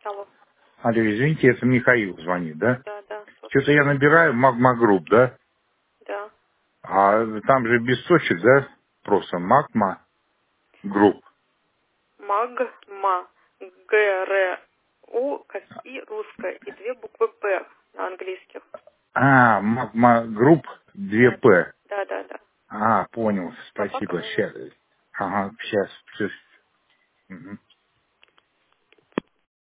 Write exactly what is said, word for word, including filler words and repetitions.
Алло. Алло, извините, это Михаил звонит, да? Да, да, Что-то слушаю. я набираю Магма Групп, да? Да. А там же без точек, да? Просто Магма Групп. Магма. Г Р У, как И русская. И две буквы П на английских. А, Магма Групп две Да, П. да, да, да. А, понял, Собака спасибо. номер. Сейчас. Ага, сейчас.